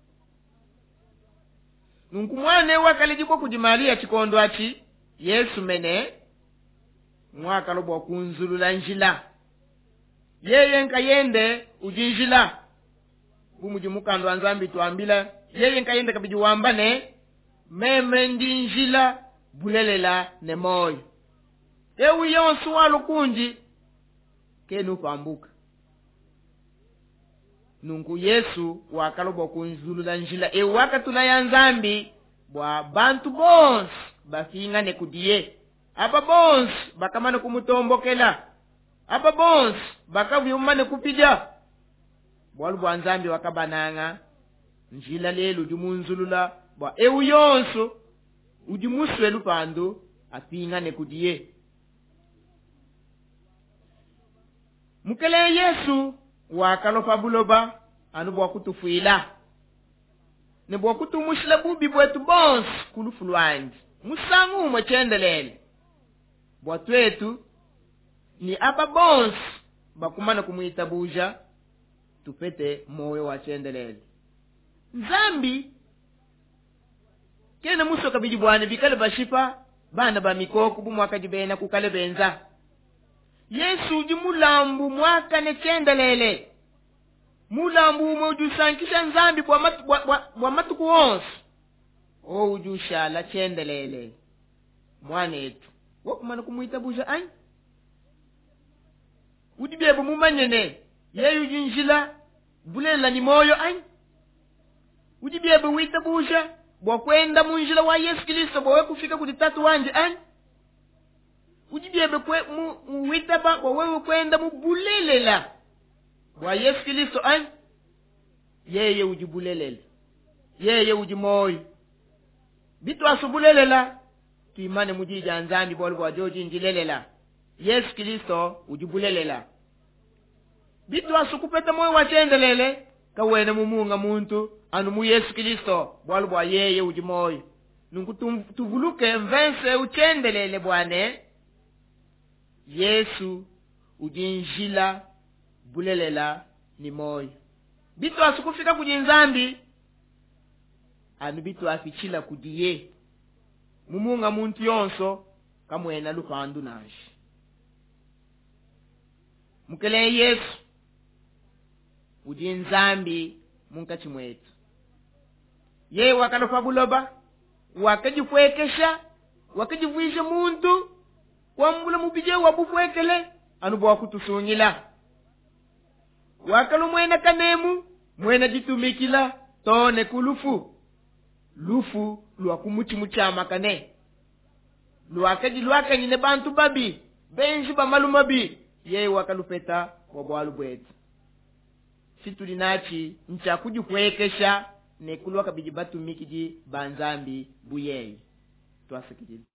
nunkumwane wakaleji bwa kujimalia chikondo achi Yesu mene mwaka lobo kunzulula njila yeye nkayende ujinjila bumujimukando anzambi tuambila yeye nkayende kabiji wambane meme ndinjila bulelela ne moyo ewu yonsu walo kunji kenu pambuka nungu Yesu wakalobo kunzulula njila ewu wakatuna ya nzambi bwa bantu bons bafinga ne kudiye apa bons bakamane kumutombokela apa bons bakavyumane kupija bwalu bwa nzambi wakabananga njila lelu jumunzulula bwa ewu yonso ujimuswe lupando apinga ne kudiye mukele Yesu wakalopa buloba anu bwa kutufuila ne bwa kutumushila bubi bwetu bons kulufulwanji musangu mwechendelele bwa twetu ni apa bons bakumana kumuita buja tupete moyo wachendelele nzambi kene muso kabiji bwane bikale bashipa bana ba mikoko bumwaka jibena kukale benza Yesu jimulambu mwaka ne chendelele mulambu mojusankisha nzambi bwa matuku wonse o ujusha la chendelele mwanetu wakumana kumuita buja ai udibebe mumanyene yeyu jinjila bulela ni moyo ai udibebe wita buja bwa kwenda munjila wa Yesu Kristo bwa kufika kutatu wanje ai udibebe wita ba bwa wewe kwenda mubulelela bwa Yesu Kristo ai yeye ujibulelela yeye ujimoyo bitu asubulelela tuimane mujija nzambi bwa bwa joji njilelela Yesu Kristo ujibulelela bitu asukupeta moyo wachendelele kawene mumunga muntu anu mu Yesu Kristo bwalu bwa yeye ujimoyo nungu tuvuluke mvense uchendelele bwane Yesu ujinjila bulelela ni moyo. Bitu asukufika kujinzambi anu bitu afichila kudiye mumunga muntu yonso kamwena lukandu nashi mukele Yesu ujinzambi munkati mwetu ye wakalofa buloba wakajifwekesha wakajivuisha muntu wambula mubije wabufwekele anubo wakutusunyila wakalu mwena kanemu mwena jitumikila tone kulufu lufu luakumuchi muchama kane luaka nyine bantu babi benshi bamalumabi ye wakalupeta wabwalu bwetu situli nachi ncha kujikwekesha nekulu wakabiji batumikiji banzambi buyei twasikijili